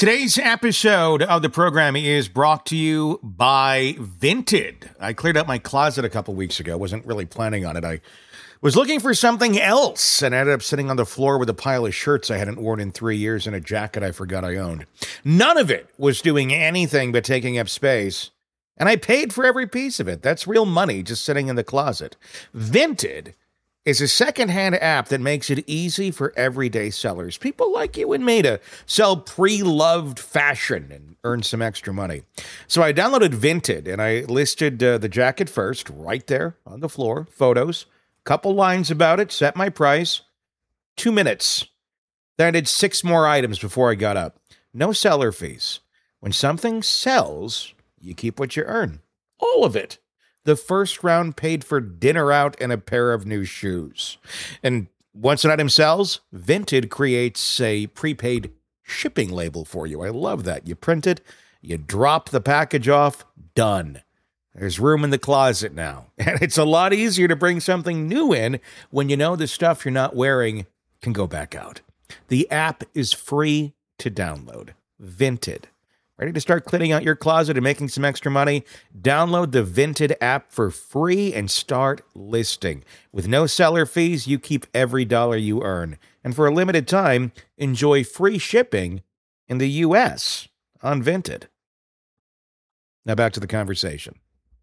Today's episode of the program is brought to you by Vinted. I cleared out my closet a couple weeks ago. Wasn't really planning on it. I was looking for something else and ended up sitting on the floor with a pile of shirts I hadn't worn in 3 years and a jacket I forgot I owned. None of it was doing anything but taking up space, and I paid for every piece of it. That's real money just sitting in the closet. Vinted is a secondhand app that makes it easy for everyday sellers, people like you and me, to sell pre-loved fashion and earn some extra money. So I downloaded Vinted and I listed the jacket first, right there on the floor, photos, couple lines about it, set my price, 2 minutes. Then I did 6 more items before I got up. No seller fees. When something sells, you keep what you earn. All of it. The first round paid for dinner out and a pair of new shoes. And once an item sells, Vinted creates a prepaid shipping label for you. I love that. You print it, you drop the package off, done. There's room in the closet now. And it's a lot easier to bring something new in when you know the stuff you're not wearing can go back out. The app is free to download. Vinted. Ready to start cleaning out your closet and making some extra money? Download the Vinted app for free and start listing. With no seller fees, you keep every dollar you earn. And for a limited time, enjoy free shipping in the U.S. on Vinted. Now back to the conversation.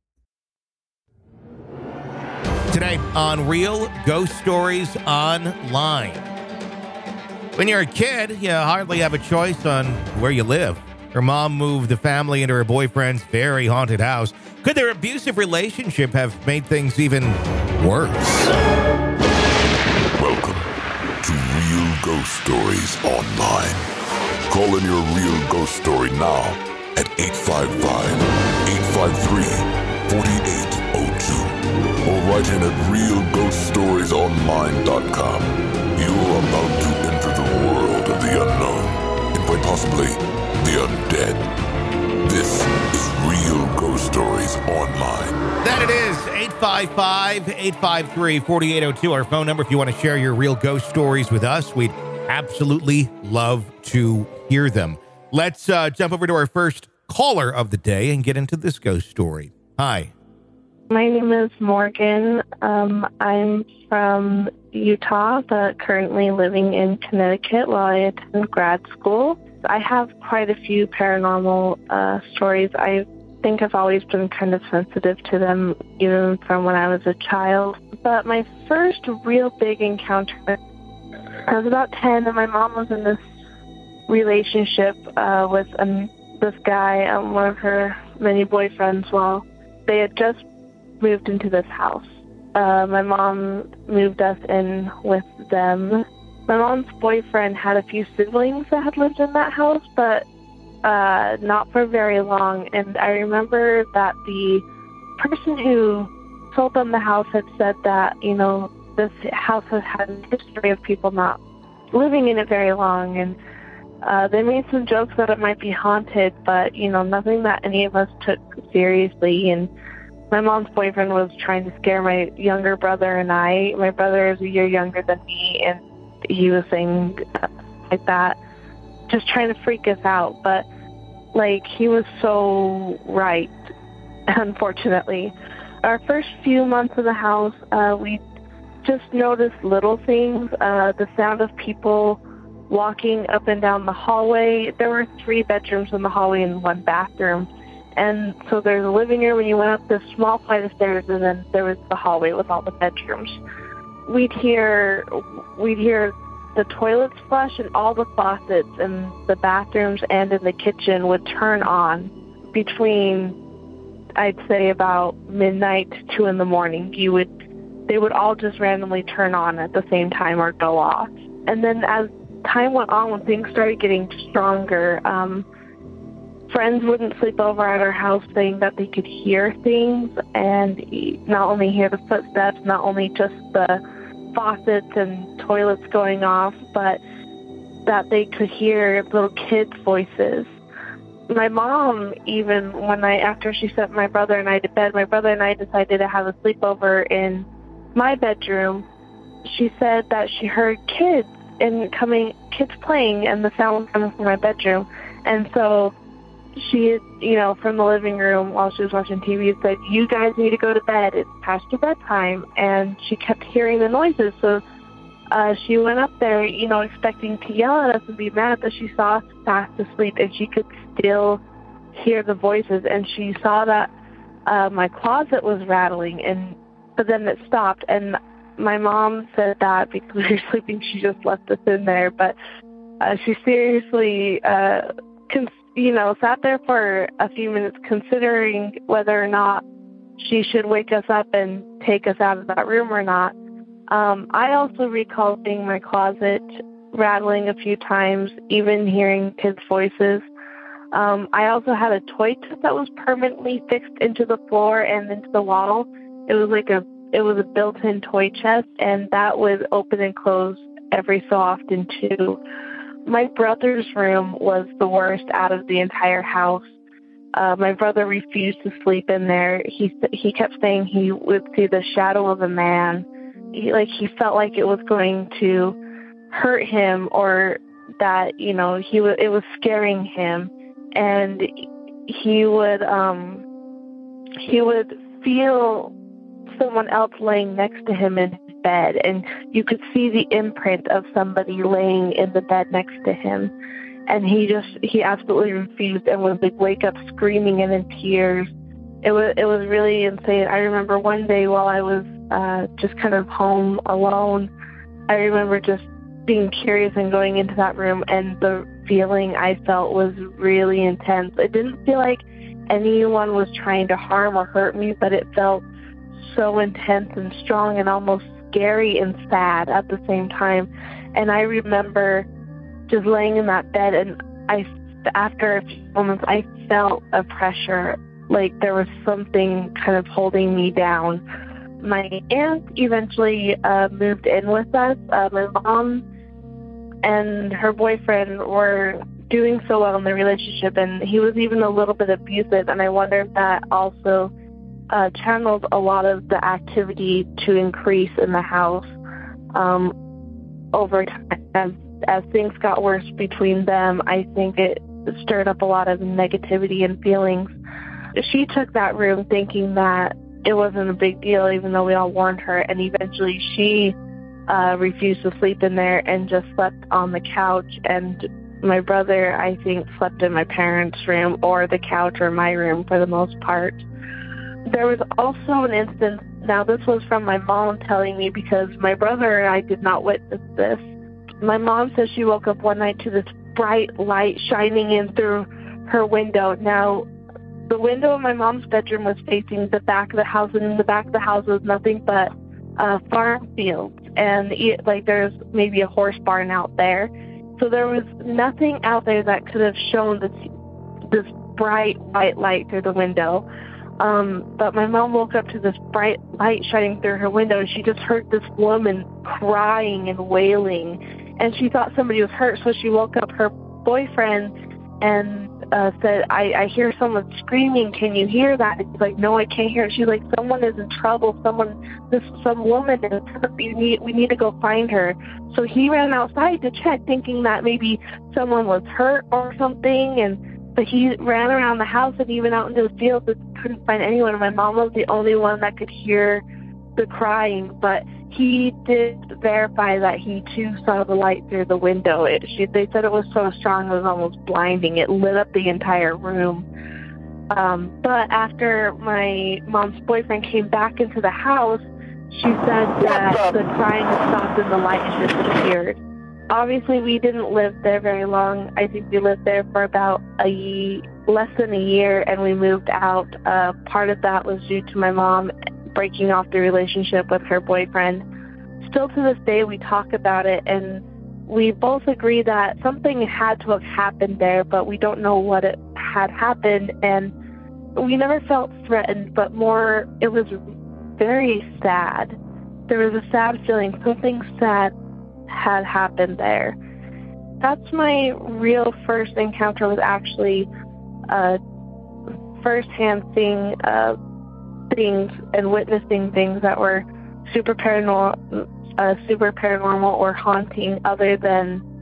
Today on Real Ghost Stories Online. When you're a kid, you hardly have a choice on where you live. Her mom moved the family into her boyfriend's very haunted house. Could their abusive relationship have made things even worse? Welcome to Real Ghost Stories Online. Call in your real ghost story now at 855-853-4802 or write in at realghoststoriesonline.com. You're about to enter the world of the unknown and quite possibly the undead. This is Real Ghost Stories Online. That it is, 855-853-4802, our phone number if you want to share your real ghost stories with us. We'd absolutely love to hear them. Let's jump over to our first caller of the day and get into this ghost story. Hi. My name is Morgan. I'm from Utah, but currently living in Connecticut while I attend grad school. I have quite a few paranormal stories. I think I've always been kind of sensitive to them, even from when I was a child. But my first real big encounter, I was about 10, and my mom was in this relationship with this guy, one of her many boyfriends. Well, they had just moved into this house. My mom moved us in with them. My mom's boyfriend had a few siblings that had lived in that house, but not for very long. And I remember that the person who sold them the house had said that, this house has had a history of people not living in it very long. And they made some jokes that it might be haunted, but, nothing that any of us took seriously. And my mom's boyfriend was trying to scare my younger brother and I. My brother is a year younger than me, and he was saying like that, just trying to freak us out. But, he was so right, unfortunately. Our first few months in the house, we just noticed little things. The sound of people walking up and down the hallway. There were 3 bedrooms in the hallway and 1 bathroom. And so there's a living room, and you went up this small flight of stairs, and then there was the hallway with all the bedrooms. We'd hear the toilets flush, and all the faucets in the bathrooms and in the kitchen would turn on between, I'd say, about midnight to 2 in the morning. They would all just randomly turn on at the same time or go off. And then as time went on, when things started getting stronger, friends wouldn't sleep over at our house, saying that they could hear things, and not only hear the footsteps, not only just the faucets and toilets going off, but that they could hear little kids' voices. My mom, even after she sent my brother and I to bed, my brother and I decided to have a sleepover in my bedroom. She said that she heard kids playing, and the sound was coming from my bedroom. And so she, from the living room while she was watching TV said, "You guys need to go to bed. It's past your bedtime." And she kept hearing the noises. So she went up there, expecting to yell at us and be mad, but she saw us fast asleep and she could still hear the voices. And she saw that my closet was rattling, but then it stopped. And my mom said that because we were sleeping, she just left us in there. But she seriously sat there for a few minutes considering whether or not she should wake us up and take us out of that room or not. I also recall seeing my closet rattling a few times, even hearing kids' voices. I also had a toy chest that was permanently fixed into the floor and into the wall. It was a built-in toy chest, and that would open and close every so often too. My brother's room was the worst out of the entire house. My brother refused to sleep in there. He kept saying he would see the shadow of a man. He felt like it was going to hurt him, or that it was scaring him, and he would feel someone else laying next to him in his bed, and you could see the imprint of somebody laying in the bed next to him. And he absolutely refused and would wake up screaming and in tears. It was really insane. I remember one day while I was just kind of home alone, I remember just being curious and going into that room, and the feeling I felt was really intense. It didn't feel like anyone was trying to harm or hurt me, but it felt so intense and strong and almost scary and sad at the same time. And I remember just laying in that bed, and after a few moments, I felt a pressure, like there was something kind of holding me down. My aunt eventually moved in with us. My mom and her boyfriend were doing so well in their relationship, and he was even a little bit abusive, and I wonder if that also channeled a lot of the activity to increase in the house over time. As things got worse between them, I think it stirred up a lot of negativity and feelings. She took that room thinking that it wasn't a big deal, even though we all warned her, and eventually she refused to sleep in there and just slept on the couch. And my brother, I think, slept in my parents' room or the couch or my room for the most part. There was also an instance, now this was from my mom telling me, because my brother and I did not witness this. My mom says she woke up one night to this bright light shining in through her window. Now, the window of my mom's bedroom was facing the back of the house, and in the back of the house was nothing but farm fields, and there's maybe a horse barn out there. So there was nothing out there that could have shown this bright white light through the window. But my mom woke up to this bright light shining through her window, and she just heard this woman crying and wailing, and she thought somebody was hurt. So she woke up her boyfriend and said, I hear someone screaming. Can you hear that? And he's like, no, I can't hear it. She's like, someone is in trouble. Some woman is hurt. We need to go find her. So he ran outside to check, thinking that maybe someone was hurt or something. But he ran around the house and even out into the field, but couldn't find anyone. And my mom was the only one that could hear the crying. But he did verify that he too saw the light through the window. They said it was so strong it was almost blinding. It lit up the entire room. But after my mom's boyfriend came back into the house, she said that the crying had stopped and the light had disappeared. Obviously, we didn't live there very long. I think we lived there for about less than a year, and we moved out. Part of that was due to my mom breaking off the relationship with her boyfriend. Still to this day, we talk about it, and we both agree that something had to have happened there, but we don't know what it had happened. And we never felt threatened, but more, it was very sad. There was a sad feeling. Something sad had happened there. That's my real first encounter with actually firsthand seeing things and witnessing things that were super paranormal or haunting, other than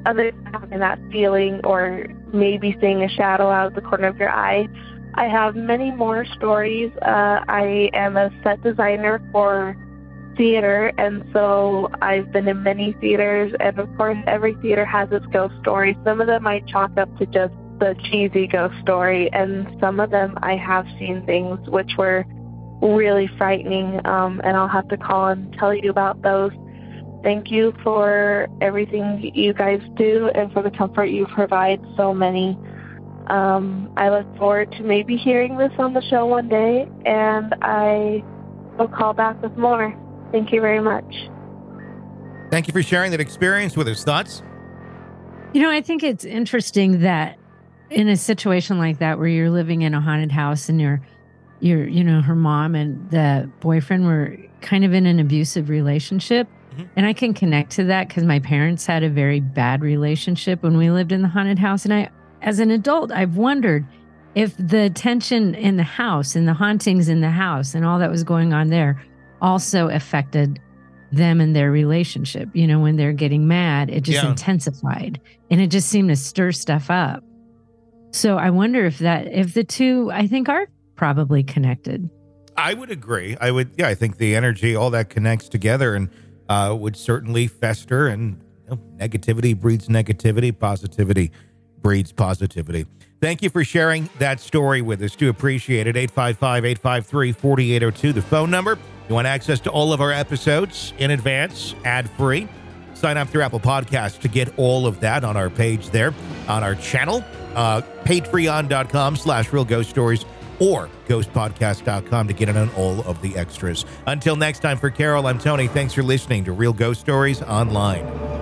other than having that feeling or maybe seeing a shadow out of the corner of your eye, I have many more stories. I am a set designer for theater, and so I've been in many theaters, and of course every theater has its ghost story. Some of them I chalk up to just the cheesy ghost story, and some of them I have seen things which were really frightening, and I'll have to call and tell you about those. Thank you for everything you guys do and for the comfort you provide so many. I look forward to maybe hearing this on the show one day, and I will call back with more. Thank you very much. Thank you for sharing that experience with us. Thoughts? I think it's interesting that in a situation like that where you're living in a haunted house and you're her mom and the boyfriend were kind of in an abusive relationship. Mm-hmm. And I can connect to that because my parents had a very bad relationship when we lived in the haunted house. And as an adult, I've wondered if the tension in the house and the hauntings in the house and all that was going on there also affected them and their relationship. When they're getting mad, it just intensified and it just seemed to stir stuff up. So I wonder if the two, I think, are probably connected. I would agree. I think the energy, all that connects together and would certainly fester, and negativity breeds negativity, positivity breeds positivity. Thank you for sharing that story with us. Do appreciate it. 855-853-4802, the phone number. You want access to all of our episodes in advance, ad-free. Sign up through Apple Podcasts to get all of that on our page there, on our channel, patreon.com/Real Ghost Stories, or ghostpodcast.com to get in on all of the extras. Until next time, for Carol, I'm Tony. Thanks for listening to Real Ghost Stories Online.